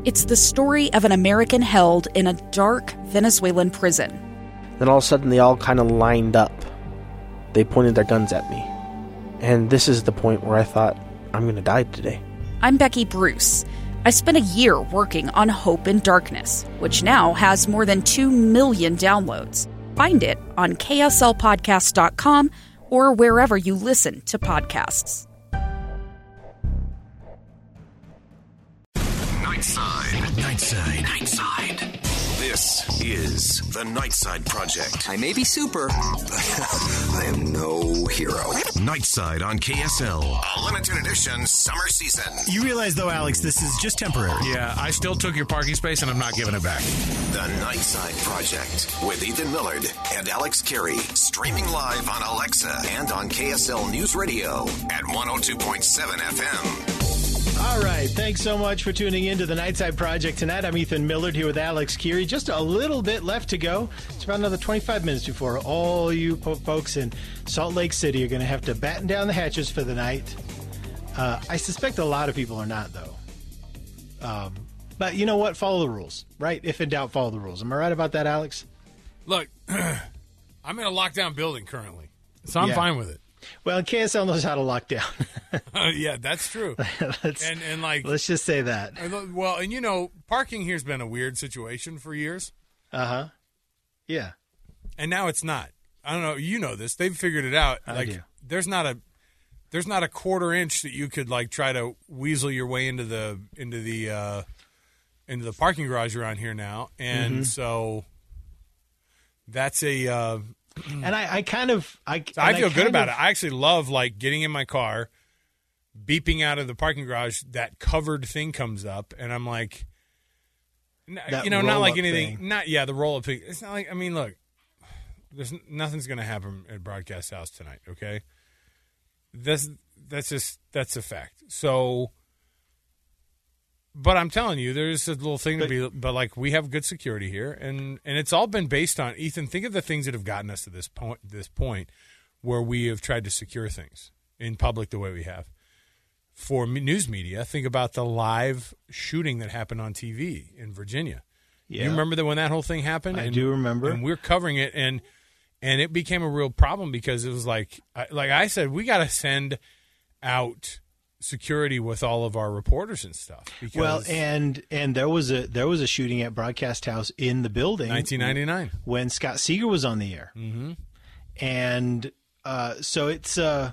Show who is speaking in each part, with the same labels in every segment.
Speaker 1: It's the story of an American held in a dark Venezuelan prison.
Speaker 2: Then all of a sudden they all kind of lined up. They pointed their guns at me. And this is the point where I thought, I'm going to die today.
Speaker 1: I'm Becky Bruce. I spent a year working on Hope in Darkness, which now has more than 2 million downloads. Find it on kslpodcast.com or wherever you listen to podcasts.
Speaker 3: Nightside. This is the Nightside Project.
Speaker 4: I may be super, but I am no hero.
Speaker 3: Nightside on KSL. A limited edition summer season.
Speaker 5: You realize, though, Alex, this is just temporary.
Speaker 6: Yeah, I still took your parking space, and I'm not giving it back.
Speaker 3: The Nightside Project with Ethan Millard and Alex Carey. Streaming live on Alexa and on KSL News Radio at 102.7 FM.
Speaker 5: All right. Thanks so much for tuning in to the Nightside Project tonight. I'm Ethan Millard here with Alex Carey. Just a little bit left to go. It's about another 25 minutes before all you folks in Salt Lake City are going to have to batten down the hatches for the night. I suspect a lot of people are not, though. But you know what? Follow the rules, right? If in doubt, follow the rules. Am I right about that, Alex?
Speaker 6: Look, I'm in a lockdown building currently, so I'm fine with it.
Speaker 5: Well, KSL knows how to lock down.
Speaker 6: Yeah, that's true.
Speaker 5: Let's just say that.
Speaker 6: Well, and you know, parking here's been a weird situation for years.
Speaker 5: Uh-huh. Yeah.
Speaker 6: And now it's not. I don't know. You know this. They've figured it out.
Speaker 5: I do.
Speaker 6: There's not a quarter inch that you could try to weasel your way into the parking garage around here now, and so that's a.
Speaker 5: And I
Speaker 6: feel good about it. I actually love getting in my car, beeping out of the parking garage. That covered thing comes up, and I'm like, not like anything.
Speaker 5: Thing.
Speaker 6: The roll up thing. It's not like. I mean, look, nothing's going to happen at Broadcast House tonight. Okay, that's a fact. So. But I'm telling you, there's a little thing to be. But we have good security here, and it's all been based on Ethan. Think of the things that have gotten us to this point, where we have tried to secure things in public the way we have. For news media, think about the live shooting that happened on TV in Virginia. Yeah. You remember that when that whole thing happened?
Speaker 5: I do remember.
Speaker 6: And we're covering it, and it became a real problem because it was like I said, we got to send out security with all of our reporters and stuff.
Speaker 5: Well, and there was a shooting at Broadcast House in the building,
Speaker 6: 1999,
Speaker 5: when Scott Seeger was on the air, and so it's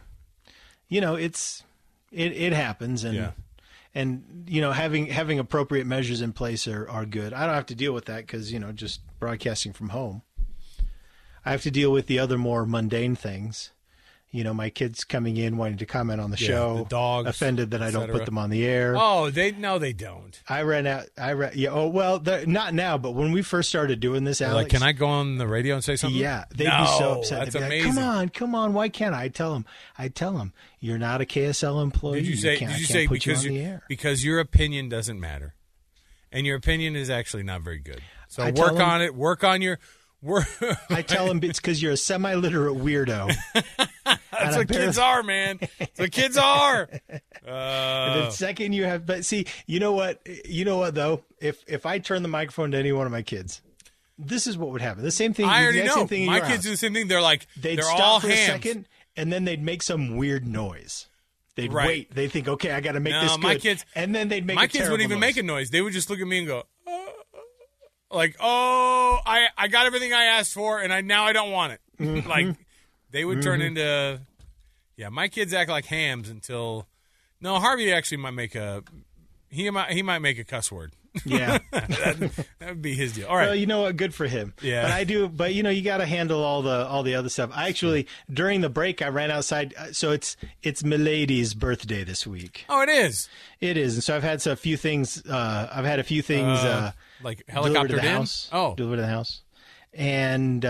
Speaker 5: it happens, and having appropriate measures in place are good. I don't have to deal with that because just broadcasting from home. I have to deal with the other more mundane things. My kids coming in wanting to comment on the show,
Speaker 6: the dogs,
Speaker 5: offended that I don't put them on the air.
Speaker 6: Oh, they don't.
Speaker 5: I ran out. Oh, well, not now, but when we first started doing this, Alex,
Speaker 6: can I go on the radio and say something?
Speaker 5: Yeah, they'd be so upset.
Speaker 6: That's amazing.
Speaker 5: Come on, why can't I? I tell them, you're not a KSL employee.
Speaker 6: Did you say because your opinion doesn't matter, and your opinion is actually not very good. So work on it. Work on your.
Speaker 5: I tell them it's because you're a semi-literate weirdo.
Speaker 6: That's what kids are, man. That's what kids are.
Speaker 5: And the second you have, but see, you know what though? If I turn the microphone to any one of my kids, this is what would happen. The same thing.
Speaker 6: I already know.
Speaker 5: Same thing
Speaker 6: my kids do the same thing. They're
Speaker 5: they'd
Speaker 6: they're
Speaker 5: stop
Speaker 6: all
Speaker 5: for
Speaker 6: hams.
Speaker 5: a second, and then they'd make some weird noise. They'd wait. They think, okay, I got to make this good.
Speaker 6: My kids,
Speaker 5: and then they'd make.
Speaker 6: My kids wouldn't even make a noise. They would just look at me and go, I got everything I asked for, and now I don't want it.
Speaker 5: Mm-hmm.
Speaker 6: They would turn into, my kids act like hams until, no, Harvey actually might make he might make a cuss word.
Speaker 5: Yeah.
Speaker 6: that would be his deal. All right.
Speaker 5: Well, you know what? Good for him.
Speaker 6: Yeah.
Speaker 5: But you got to handle all the other stuff. I actually, during the break, I ran outside. So it's Milady's birthday this week.
Speaker 6: Oh, it is.
Speaker 5: It is. And so I've had a few things,
Speaker 6: like helicoptered in?
Speaker 5: Delivered to the house. And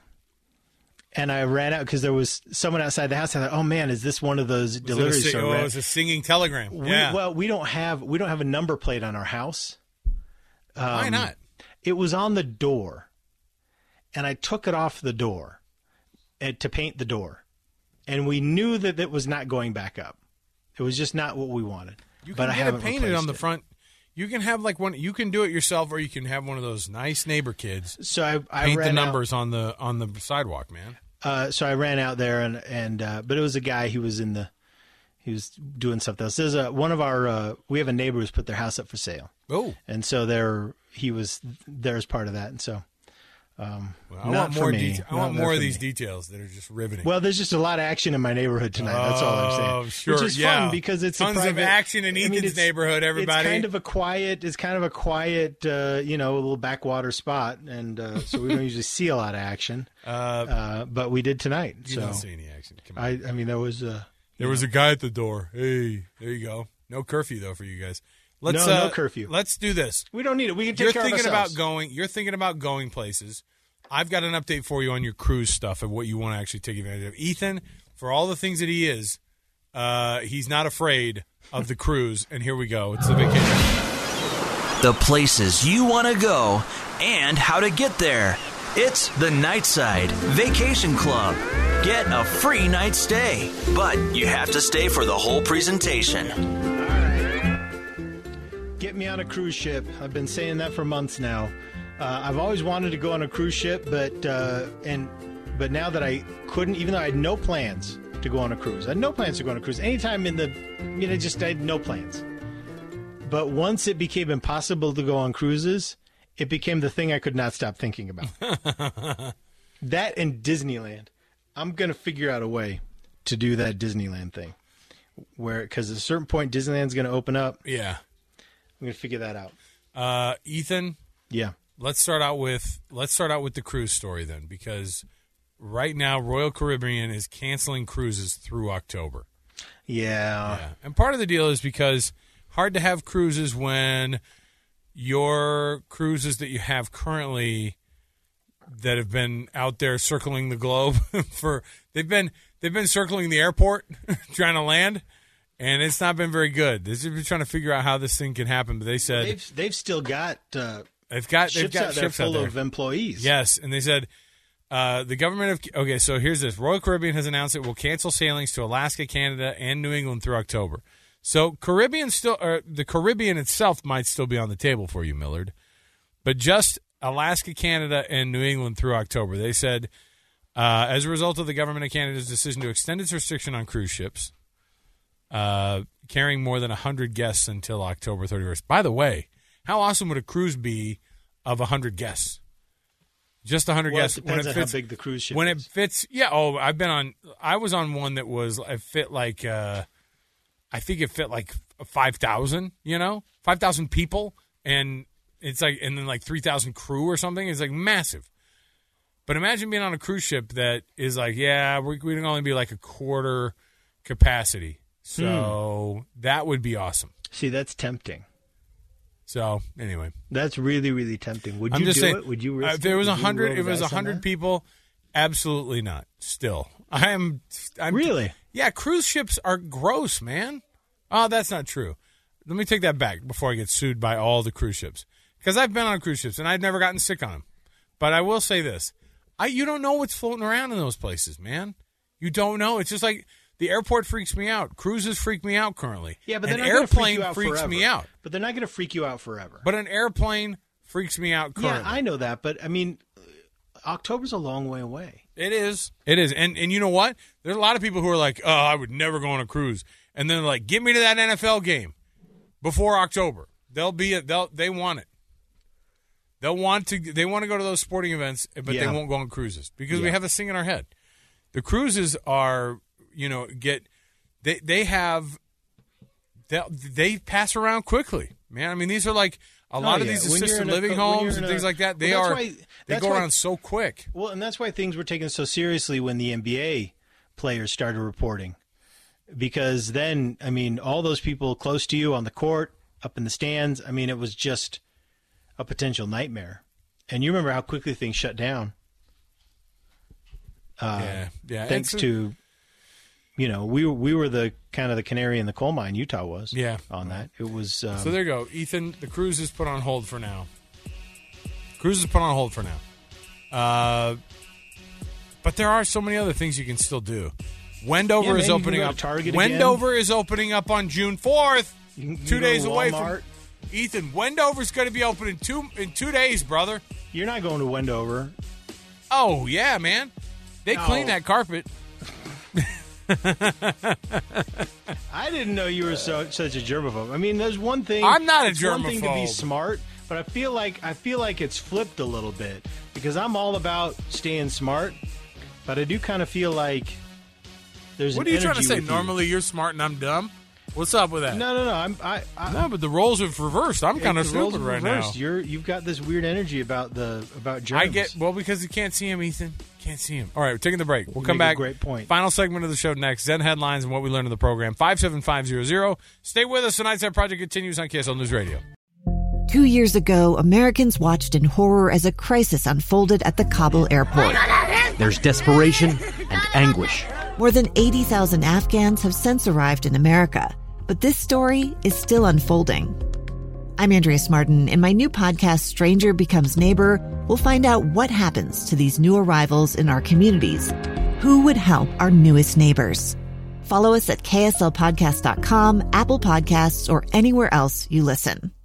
Speaker 5: I ran out because there was someone outside the house. I thought, oh man, is this one of those deliveries?
Speaker 6: It was a singing telegram.
Speaker 5: We don't have a number plate on our house.
Speaker 6: Why not?
Speaker 5: It was on the door, and I took it off the door to paint the door, and we knew that it was not going back up. It was just not what we wanted.
Speaker 6: You can get it painted on the front. You can have like one. You can do it yourself, or you can have one of those nice neighbor kids.
Speaker 5: So I
Speaker 6: paint
Speaker 5: ran
Speaker 6: the numbers on the sidewalk, man.
Speaker 5: So I ran out there and but it was a guy who was he was doing something else. There's one of our we have a neighbor who's put their house up for sale.
Speaker 6: Oh,
Speaker 5: and so he was there as part of that, and so.
Speaker 6: I want more of these details that are just riveting.
Speaker 5: Well, there's just a lot of action in my neighborhood tonight. That's all I'm saying.
Speaker 6: Sure,
Speaker 5: which is fun because it's
Speaker 6: tons of action in Ethan's neighborhood. Everybody,
Speaker 5: it's kind of a quiet, little backwater spot, and so we don't usually see a lot of action. But we did tonight.
Speaker 6: You don't see any action. Come on.
Speaker 5: I mean, there was
Speaker 6: a guy at the door. Hey, there you go. No curfew though for you guys.
Speaker 5: No curfew.
Speaker 6: Let's do this.
Speaker 5: We don't need it. We can take care of ourselves.
Speaker 6: You're thinking about going places. I've got an update for you on your cruise stuff and what you want to actually take advantage of. Ethan, for all the things that he is, he's not afraid of the cruise. And here we go. It's the vacation.
Speaker 7: The places you want to go and how to get there. It's the Nightside Vacation Club. Get a free night stay, but you have to stay for the whole presentation.
Speaker 5: Get me on a cruise ship. I've been saying that for months now. I've always wanted to go on a cruise ship, but now that I couldn't, even though I had no plans to go on a cruise. I had no plans to go on a cruise. Anytime I had no plans. But once it became impossible to go on cruises, it became the thing I could not stop thinking about. That and Disneyland. I'm going to figure out a way to do that Disneyland thing. Because at a certain point, Disneyland's going to open up.
Speaker 6: Yeah.
Speaker 5: I'm going to figure that out.
Speaker 6: Ethan?
Speaker 5: Yeah.
Speaker 6: Let's start out with the cruise story then, because right now Royal Caribbean is canceling cruises through October.
Speaker 5: Yeah.
Speaker 6: And part of the deal is because hard to have cruises when your cruises that you have currently that have been out there circling the globe they've been circling the airport trying to land. And it's not been very good. They've been trying to figure out how this thing can happen, but they said
Speaker 5: they've still got
Speaker 6: they've got
Speaker 5: ships out there full of employees.
Speaker 6: Yes, and they said the government of so here's this: Royal Caribbean has announced it will cancel sailings to Alaska, Canada, and New England through October. So the Caribbean itself might still be on the table for you, Millard, but just Alaska, Canada, and New England through October. They said as a result of the government of Canada's decision to extend its restriction on cruise ships. Carrying more than 100 guests until October 31st. By the way, how awesome would a cruise be of 100 guests? Just 100 guests.
Speaker 5: It depends on how big the cruise ship is.
Speaker 6: When it fits, yeah. Oh, I was on one that was, it fit like, I think it fit like 5,000, 5,000 people. And it's like, and then like 3,000 crew or something. It's like massive. But imagine being on a cruise ship that is like, we can only be like a quarter capacity. So that would be awesome.
Speaker 5: See, that's tempting.
Speaker 6: So anyway,
Speaker 5: that's really, really tempting. Would you do it? Would you risk
Speaker 6: if there was 100? If it was
Speaker 5: 100
Speaker 6: people, absolutely not. Still, I'm
Speaker 5: really.
Speaker 6: Yeah, cruise ships are gross, man. Oh, that's not true. Let me take that back before I get sued by all the cruise ships, because I've been on cruise ships and I've never gotten sick on them. But I will say this: you don't know what's floating around in those places, man. You don't know. It's just like. The airport freaks me out. Cruises freak me out currently.
Speaker 5: Yeah, but an
Speaker 6: airplane freaks me out.
Speaker 5: But they're not going to freak you out forever.
Speaker 6: But an airplane freaks me out currently.
Speaker 5: Yeah, I know that. But, I mean, October's a long way away.
Speaker 6: It is. And you know what? There's a lot of people who are like, oh, I would never go on a cruise. And then they're like, get me to that NFL game before October. They want it. They want to go to those sporting events, but they won't go on cruises because we have this thing in our head. The cruises are... they pass around quickly, man. I mean, these are like a lot of these assisted living homes and things like that. They go around so quick.
Speaker 5: Well, and that's why things were taken so seriously when the NBA players started reporting, because then, I mean, all those people close to you on the court, up in the stands. I mean, it was just a potential nightmare. And you remember how quickly things shut down. Thanks to. We were the kind of the canary in the coal mine. Utah was on that. It was
Speaker 6: so there you go, Ethan. The cruise is put on hold for now. But there are so many other things you can still do. Wendover is opening up.
Speaker 5: Target
Speaker 6: Wendover is opening up on June 4th. 2 days away from. Ethan, Wendover's going to be open in 2 days, brother.
Speaker 5: You're not going to Wendover.
Speaker 6: Oh, yeah, man. They clean that carpet.
Speaker 5: I didn't know you were such a germaphobe. I mean, there's one thing.
Speaker 6: I'm not a
Speaker 5: it's one thing to be
Speaker 6: germaphobe.
Speaker 5: smart, but I feel like it's flipped a little bit because I'm all about staying smart, but I do kind of feel like there's.
Speaker 6: What
Speaker 5: an
Speaker 6: are you trying to
Speaker 5: energy
Speaker 6: say?
Speaker 5: with you.
Speaker 6: Normally you're smart and I'm dumb? What's up with that?
Speaker 5: No.
Speaker 6: No, but the roles have reversed. I'm kind of
Speaker 5: the roles
Speaker 6: stupid
Speaker 5: are
Speaker 6: right
Speaker 5: reversed.
Speaker 6: now.
Speaker 5: You've got this weird energy about germs.
Speaker 6: Because you can't see him, Ethan. Can't see him. All right, we're taking the break. We'll come
Speaker 5: make a
Speaker 6: back.
Speaker 5: great point.
Speaker 6: Final segment of the show next. Zen headlines and what we learned in the program. 57500. Stay with us. The Nightside Project continues on KSL News Radio.
Speaker 8: 2 years ago, Americans watched in horror as a crisis unfolded at the Kabul airport.
Speaker 9: There's desperation and anguish.
Speaker 8: More than 80,000 Afghans have since arrived in America, but this story is still unfolding. I'm Andrea Smartin. In my new podcast, Stranger Becomes Neighbor, we'll find out what happens to these new arrivals in our communities. Who would help our newest neighbors? Follow us at kslpodcast.com, Apple Podcasts, or anywhere else you listen.